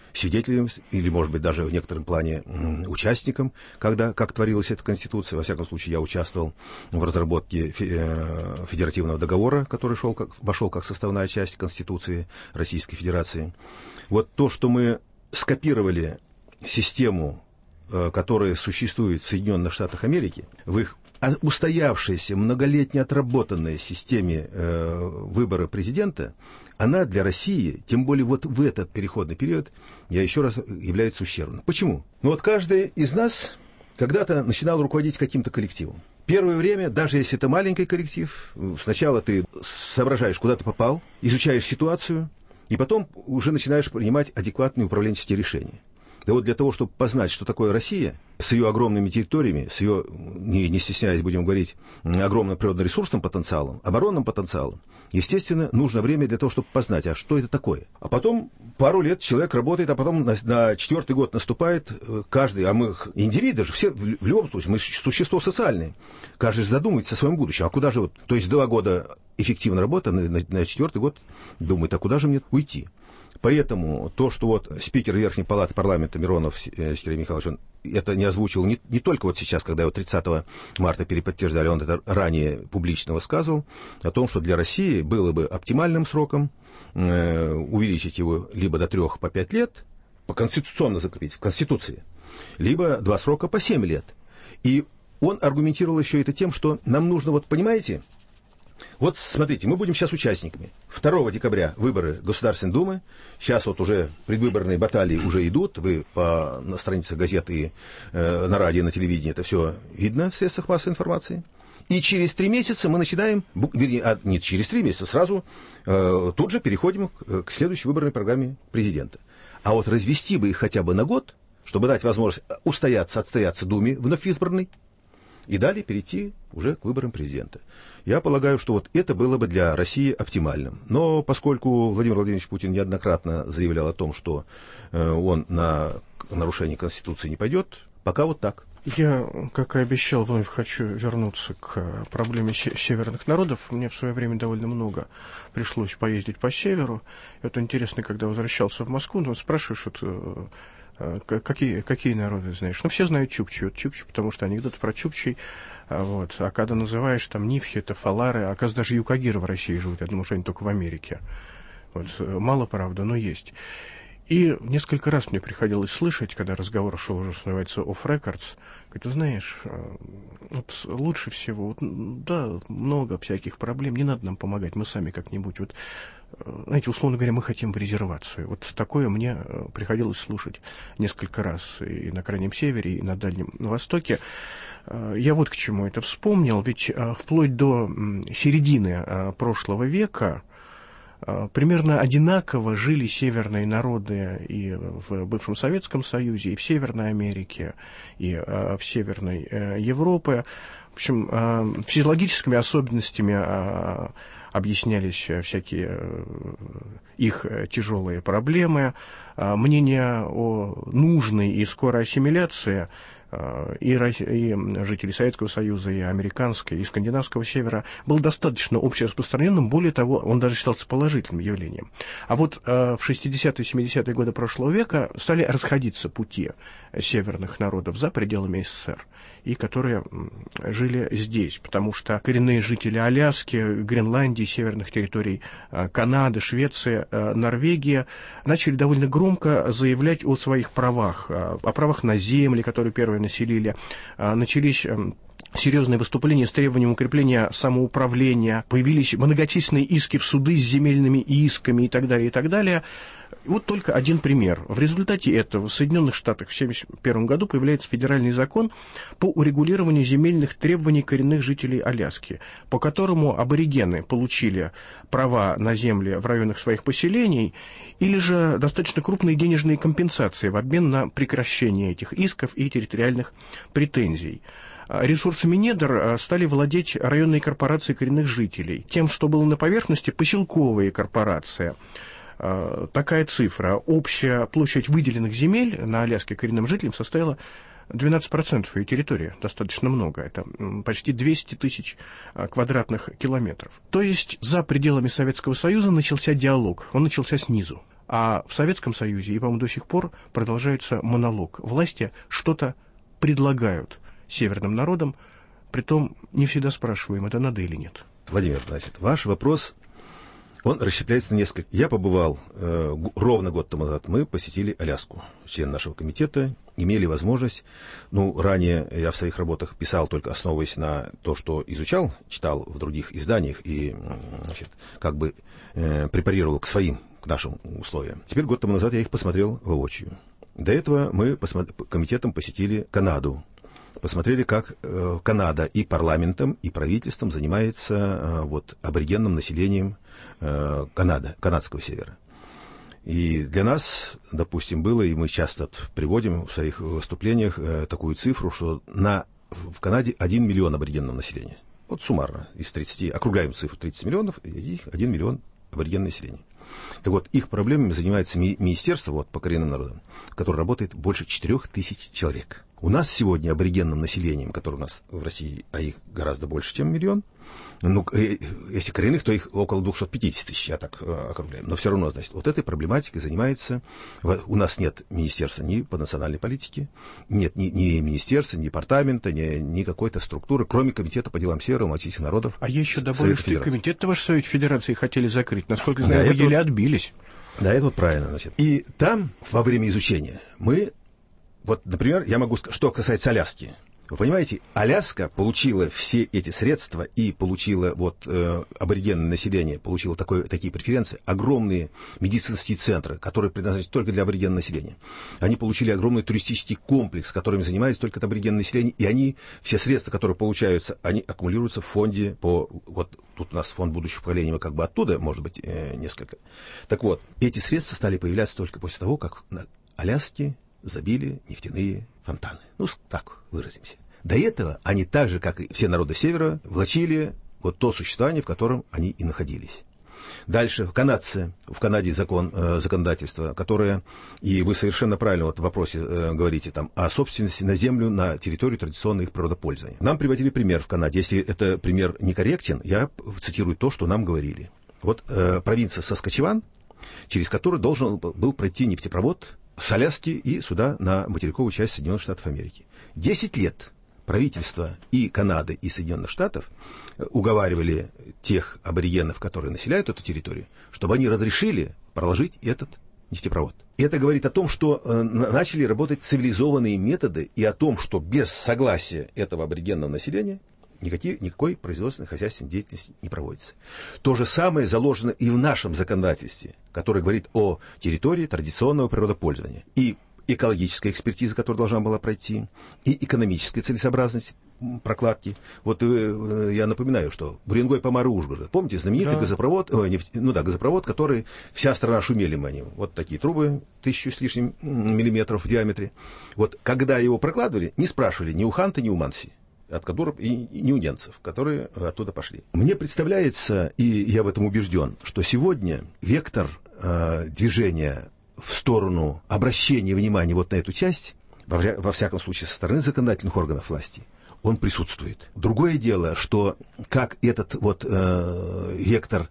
свидетелем или, может быть, даже в некотором плане участником, как творилась эта Конституция. Во всяком случае, я участвовал в разработке федеративного договора, который вошел как составная часть Конституции Российской Федерации. Вот то, что мы скопировали систему, которая существует в Соединенных Штатах Америки, в их устоявшейся, многолетне отработанной системе выбора президента, она для России, тем более вот в этот переходный период, я еще раз, является ущербной. Почему? Ну вот каждый из нас когда-то начинал руководить каким-то коллективом. Первое время, даже если это маленький коллектив, сначала ты соображаешь, куда ты попал, изучаешь ситуацию, и потом уже начинаешь принимать адекватные управленческие решения. Да вот для того, чтобы познать, что такое Россия, с ее огромными территориями, с ее, не стесняясь, будем говорить, огромным природно-ресурсным потенциалом, оборонным потенциалом, естественно, нужно время для того, чтобы познать, а что это такое. А потом пару лет человек работает, а потом на четвертый год наступает каждый, а мы индивиды же, все в любом случае, мы существо социальное, каждый задумывается о своем будущем, а куда же вот, то есть 2 года эффективно работа, на четвертый год думает, а куда же мне уйти? Поэтому то, что вот спикер Верхней Палаты парламента Миронов Сергей Михайлович, он это не озвучил не только вот сейчас, когда его 30 марта переподтверждали, он это ранее публично высказывал, о том, что для России было бы оптимальным сроком увеличить его либо до 3 по 5 лет, конституционно закрепить в Конституции, либо 2 срока по 7 лет. И он аргументировал еще это тем, что нам нужно, вот понимаете, вот смотрите, мы будем сейчас участниками. 2 декабря выборы Государственной Думы. Сейчас вот уже предвыборные баталии уже идут. Вы на страницах газет и на радио, на телевидении это все видно в средствах массовой информации. И через 3 месяца мы начинаем, вернее, не через 3 месяца, сразу тут же переходим к следующей выборной программе президента. А вот развести бы их хотя бы на год, чтобы дать возможность отстояться Думе вновь избранной, и далее перейти уже к выборам президента. Я полагаю, что вот это было бы для России оптимальным. Но поскольку Владимир Владимирович Путин неоднократно заявлял о том, что он на нарушение Конституции не пойдет, пока вот так. Я, как и обещал, вновь хочу вернуться к проблеме северных народов. Мне в свое время довольно много пришлось поездить по северу. Это интересно, когда возвращался в Москву, ну, спрашиваешь, вот, какие народы знаешь? Ну, все знают чукчи. Вот чукчи, потому что анекдоты про чукчей. Вот. А когда называешь там нивхи, тафалары, оказывается, даже юкагиры в России живут. Я думаю, что они только в Америке. Вот. Мало, правда, но есть. И несколько раз мне приходилось слышать, когда разговор шел уже, что называется, off records, говорит, ты знаешь, вот лучше всего, вот, да, много всяких проблем, не надо нам помогать, мы сами как-нибудь, вот, знаете, условно говоря, мы хотим в резервацию. Вот такое мне приходилось слушать несколько раз и на Крайнем Севере, и на Дальнем Востоке. Я вот к чему это вспомнил, ведь вплоть до середины прошлого века примерно одинаково жили северные народы и в бывшем Советском Союзе, и в Северной Америке, и в Северной Европе. В общем, физиологическими особенностями объяснялись всякие их тяжелые проблемы. Мнение о нужной и скорой ассимиляции и жителей Советского Союза, и американской, и скандинавского севера был достаточно общераспространенным, более того, он даже считался положительным явлением. А вот в 60-е и 70-е годы прошлого века стали расходиться пути северных народов за пределами СССР, и которые жили здесь, потому что коренные жители Аляски, Гренландии, северных территорий Канады, Швеции, Норвегии начали довольно громко заявлять о своих правах, о правах на земли, которые первые населили. Начались серьезные выступления с требованием укрепления самоуправления, появились многочисленные иски в суды с земельными исками и так далее, и так далее. Вот только один пример. В результате этого в Соединенных Штатах в 1971 году появляется федеральный закон по урегулированию земельных требований коренных жителей Аляски, по которому аборигены получили права на земли в районах своих поселений или же достаточно крупные денежные компенсации в обмен на прекращение этих исков и территориальных претензий. Ресурсами недр стали владеть районные корпорации коренных жителей. Тем, что было на поверхности, поселковые корпорации. Такая цифра. Общая площадь выделенных земель на Аляске коренным жителям составила 12% ее территории. Достаточно много. Это почти 200 тысяч квадратных километров. То есть за пределами Советского Союза начался диалог. Он начался снизу. А в Советском Союзе, и, по-моему, до сих пор продолжается монолог. Власти что-то предлагают северным народам, притом не всегда спрашиваем, это надо или нет. Владимир, значит, ваш вопрос, он расщепляется на несколько. Я побывал ровно год тому назад, мы посетили Аляску. Члены нашего комитета имели возможность, ранее я в своих работах писал только основываясь на то, что изучал, читал в других изданиях и, препарировал к нашим условиям. Теперь год тому назад я их посмотрел воочию. До этого мы комитетом посетили Канаду. Посмотрели, как Канада и парламентом, и правительством занимается аборигенным населением канадского севера. И для нас, допустим, было, и мы часто приводим в своих выступлениях такую цифру, что в Канаде 1 миллион аборигенного населения. Суммарно, из 30, округляем цифру 30 миллионов, и 1 миллион аборигенного населения. Так вот, их проблемами занимается министерство по коренным народам, в котором работает больше 4000 человек. У нас сегодня аборигенным населением, которое у нас в России, а их гораздо больше, чем миллион, если коренных, то их около 250 тысяч, я так округляю. Но все равно, значит, этой проблематикой занимается... У нас нет министерства ни по национальной политике, нет ни министерства, ни департамента, ни какой-то структуры, кроме комитета по делам севера, малочисленных народов. А я еще добавлю, что и комитет ваш Совет Федерации хотели закрыть. Насколько я знаю, вы еле отбились. Да, это правильно, значит. И там, во время изучения, мы... например, я могу сказать, что касается Аляски. Вы понимаете, Аляска получила все эти средства и получила, аборигенное население получило такие преференции, огромные медицинские центры, которые предназначены только для аборигенного населения. Они получили огромный туристический комплекс, которым занимается только аборигенное население, и все средства, которые получаются, они аккумулируются в фонде тут у нас фонд будущих поколений, мы оттуда, может быть, несколько. Так вот, эти средства стали появляться только после того, как на Аляске забили нефтяные фонтаны. Так выразимся. До этого они так же, как и все народы Севера, влачили то существование, в котором они и находились. Дальше, в Канаде законодательство, которое, и вы совершенно правильно в вопросе говорите о собственности на землю, на территорию традиционного их природопользования. Нам приводили пример в Канаде. Если это пример некорректен, я цитирую то, что нам говорили. Провинция Саскачеван, через которую должен был пройти нефтепровод с Аляски и сюда, на материковую часть Соединенных Штатов Америки. 10 лет правительство и Канады, и Соединенных Штатов уговаривали тех аборигенов, которые населяют эту территорию, чтобы они разрешили проложить этот нефтепровод. И это говорит о том, что начали работать цивилизованные методы, и о том, что без согласия этого аборигенного населения никакой производственной хозяйственной деятельности не проводится. То же самое заложено и в нашем законодательстве, которое говорит о территории традиционного природопользования. И экологическая экспертиза, которая должна была пройти, и экономическая целесообразность прокладки. Я напоминаю, что Буренгой, Помар и Ужгород. Помните знаменитый газопровод, который вся страна шумели мы о нем. Такие трубы, 1000 с лишним миллиметров в диаметре. Когда его прокладывали, не спрашивали ни у Ханты, ни у Манси, от которых и не у немцев, которые оттуда пошли. Мне представляется, и я в этом убежден, что сегодня вектор движения в сторону обращения внимания на эту часть, во всяком случае со стороны законодательных органов власти, он присутствует. Другое дело, что как этот вектор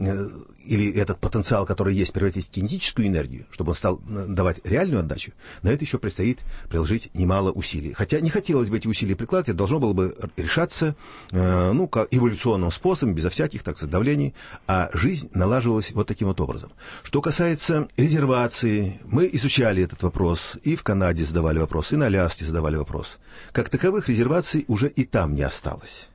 или этот потенциал, который есть, превратить в кинетическую энергию, чтобы он стал давать реальную отдачу, на это еще предстоит приложить немало усилий. Хотя не хотелось бы эти усилия прикладывать, это должно было бы решаться эволюционным способом, безо всяких, давлений, а жизнь налаживалась таким образом. Что касается резервации, мы изучали этот вопрос, и в Канаде задавали вопрос, и на Аляске задавали вопрос. Как таковых резерваций уже и там не осталось.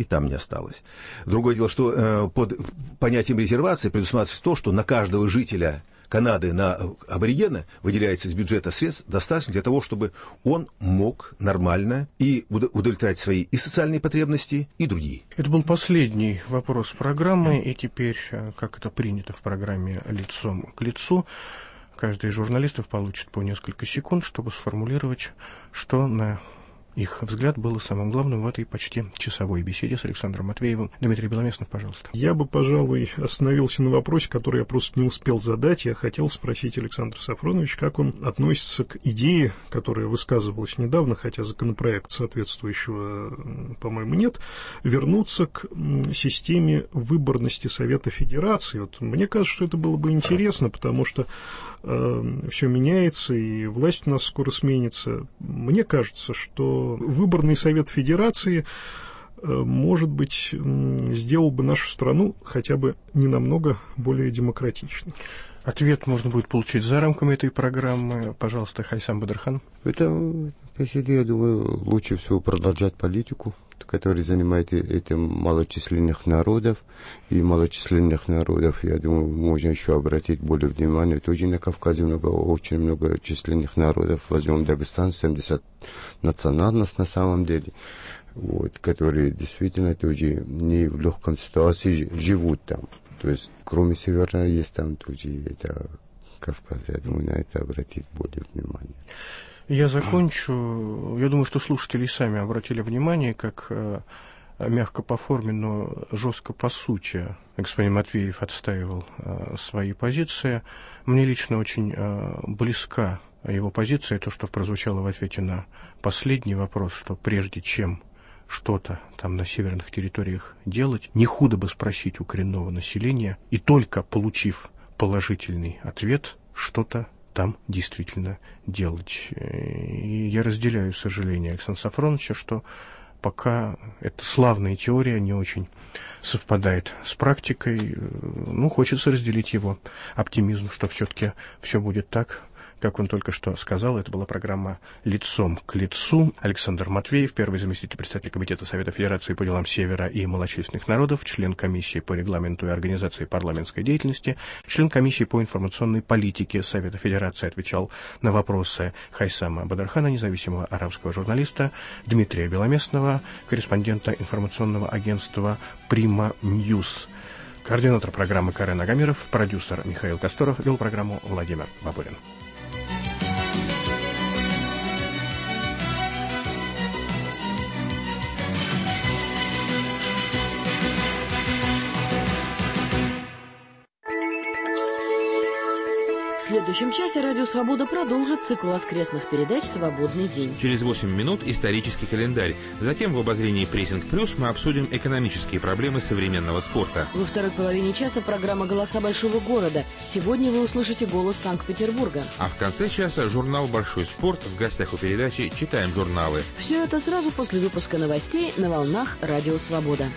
Другое дело, что под понятием резервации предусматривается то, что на каждого жителя Канады, на аборигена, выделяется из бюджета средств достаточно для того, чтобы он мог нормально и удовлетворять свои и социальные потребности, и другие. Это был последний вопрос программы, и теперь, как это принято в программе «Лицом к лицу», каждый из журналистов получит по несколько секунд, чтобы сформулировать, что на их взгляд было самым главным в этой почти часовой беседе с Александром Матвеевым. Дмитрий Беломеснов, пожалуйста. Я бы, пожалуй, остановился на вопросе, который я просто не успел задать. Я хотел спросить Александра Сафроновича, как он относится к идее, которая высказывалась недавно, хотя законопроект соответствующего, по-моему, нет, вернуться к системе выборности Совета Федерации. Вот мне кажется, что это было бы интересно, потому что все меняется, и власть у нас скоро сменится. Мне кажется, что выборный Совет Федерации, может быть, сделал бы нашу страну хотя бы не намного более демократичной. Ответ можно будет получить за рамками этой программы. Пожалуйста, Хайсам Бадырхан. Это, я думаю, лучше всего продолжать политику, которая занимает этим малочисленных народов. И малочисленных народов, я думаю, можно еще обратить более внимание. Тоже на Кавказе очень много численных народов. Возьмем Дагестан, 70 национальностей на самом деле, вот, которые действительно тоже не в легком ситуации живут там. То есть, кроме Северного, есть там тоже это Кавказ. Я думаю, на это обратить более внимание. Я закончу. Я думаю, что слушатели сами обратили внимание, как мягко по форме, но жестко по сути господин Матвеев отстаивал свои позиции. Мне лично очень близка его позиция, то, что прозвучало в ответе на последний вопрос, что прежде чем что-то там на северных территориях делать, не худо бы спросить у коренного населения, и только получив положительный ответ, что-то там действительно делать. И я разделяю сожаление Александра Сафроновича, что пока эта славная теория не очень совпадает с практикой. Ну, хочется разделить его оптимизм, что все-таки все будет так, как он только что сказал. Это была программа «Лицом к лицу». Александр Матвеев, первый заместитель председателя Комитета Совета Федерации по делам Севера и малочисленных народов, член комиссии по регламенту и организации парламентской деятельности, член комиссии по информационной политике Совета Федерации, отвечал на вопросы Хайсама Бадырхана, независимого арабского журналиста, Дмитрия Беломеснова, корреспондента информационного агентства «Прима Ньюс». Координатор программы Карен Агамиров, продюсер Михаил Косторов, вел программу Владимир Бабурин. В следующем часе «Радио Свобода» продолжит цикл воскресных передач «Свободный день». Через 8 минут исторический календарь. Затем в обозрении «Прессинг Плюс» мы обсудим экономические проблемы современного спорта. Во второй половине часа программа «Голоса большого города». Сегодня вы услышите голос Санкт-Петербурга. А в конце часа журнал «Большой спорт». В гостях у передачи «Читаем журналы». Все это сразу после выпуска новостей на волнах «Радио Свобода».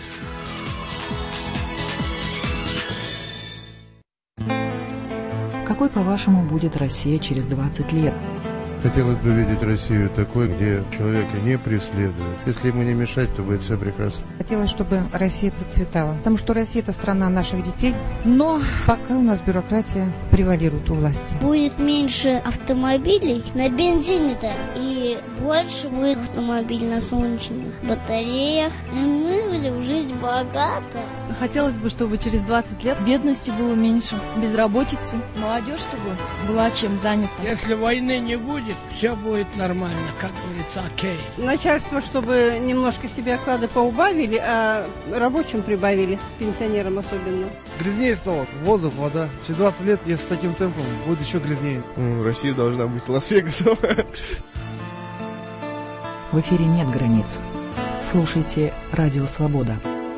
Какой, по-вашему, будет Россия через 20 лет? Хотелось бы видеть Россию такой, где человека не преследуют. Если ему не мешать, то будет все прекрасно. Хотелось, чтобы Россия процветала, потому что Россия – это страна наших детей. Но пока у нас бюрократия превалирует у власти. Будет меньше автомобилей на бензине-то, и больше будет автомобилей на солнечных батареях. И мы будем жить богато. Хотелось бы, чтобы через 20 лет бедности было меньше, безработицы, молодежь, чтобы была чем занята. Если войны не будет, все будет нормально, как говорится, окей. Начальство, чтобы немножко себе оклады поубавили, а рабочим прибавили, пенсионерам особенно. Грязнее стало. Воздух, вода. Через 20 лет, если с таким темпом, будет еще грязнее. Россия должна быть Лас-Вегасом. В эфире нет границ. Слушайте «Радио Свобода».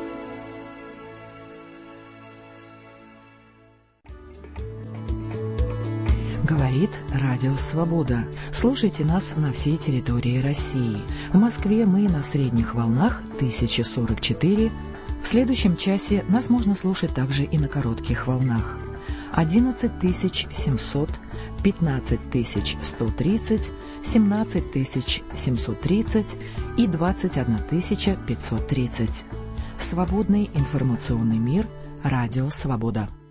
Говорит Радио Свобода. Слушайте нас на всей территории России. В Москве мы на средних волнах 1044. В следующем часе нас можно слушать также и на коротких волнах. 11700, 15130, 17730 и 21530. Свободный информационный мир. Радио Свобода.